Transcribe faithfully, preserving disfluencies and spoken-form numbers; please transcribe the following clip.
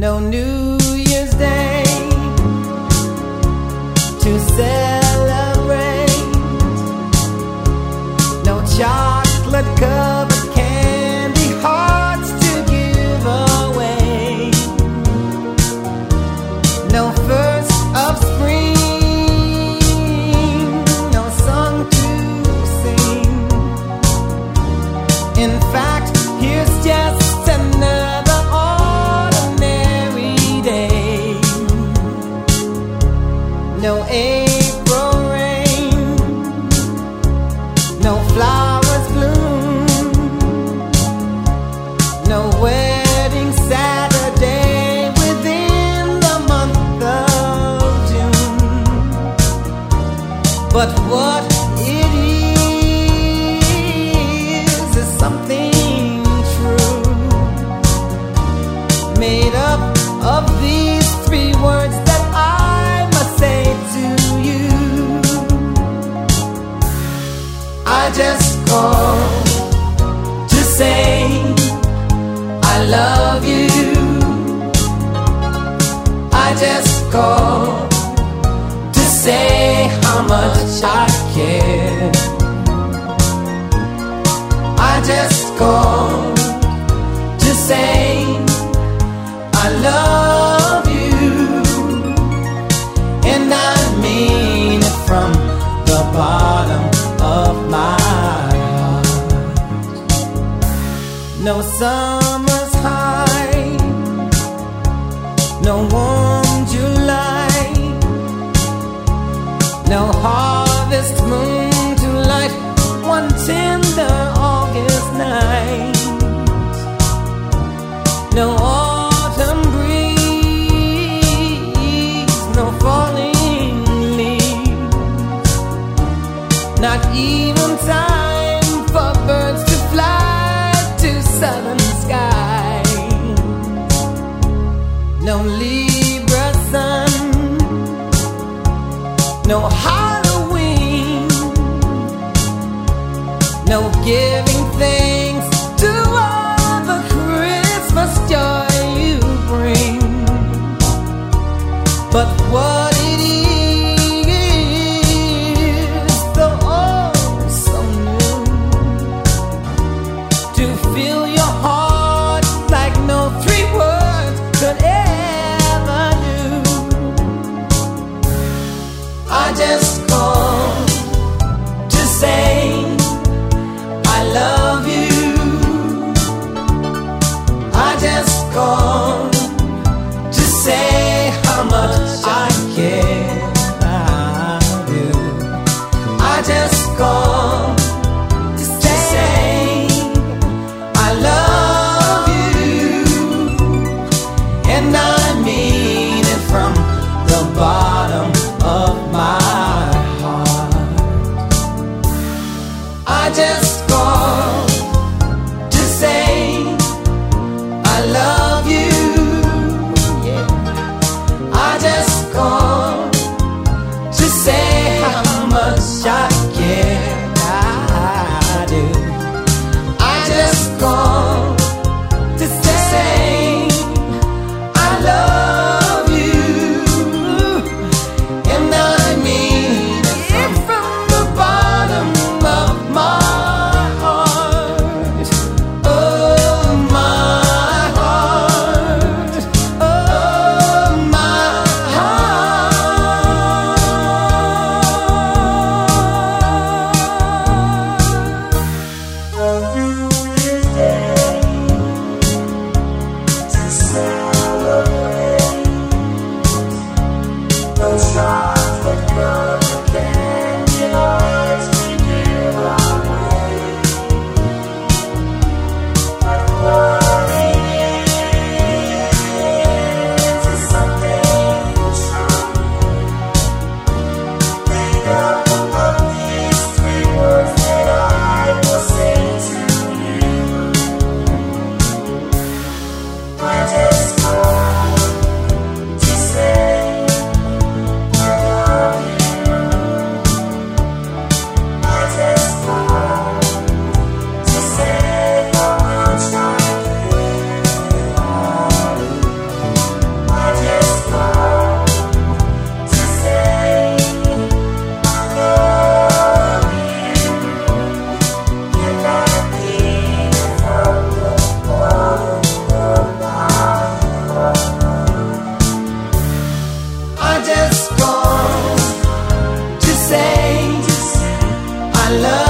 No New Year's Day to celebrate. No chocolate covered candy hearts to give away. No first of spring, no song to sing. In fact, here's just another ordinary day. No April rain, no flowers bloom, no wedding Saturday within the month of June. But what it is is something true, made up of these three words that I must say to you. I just called to say I love you. I just called to say how much I care. I just called to say I love you, and I mean it from the bottom of my heart. No summer's high, no warm July, no harvest moon to light one tender August night. No autumn breeze, no falling leaves, not even time for birds to fly to southern skies. No Libra sun, no Halloween, no giving thanks to all the Christmas joy you bring. But what it is, though oh so new, to fill your heart like no three words could ever do. I just called to say I love you. I just called to say how much I care. I do. I just called to say I love you, and I mean it from the bottom of my heart. I just called to say I love you. Yeah. I just called to say how much I care. I do. I just called to say I love you, and I mean it from the bottom of my love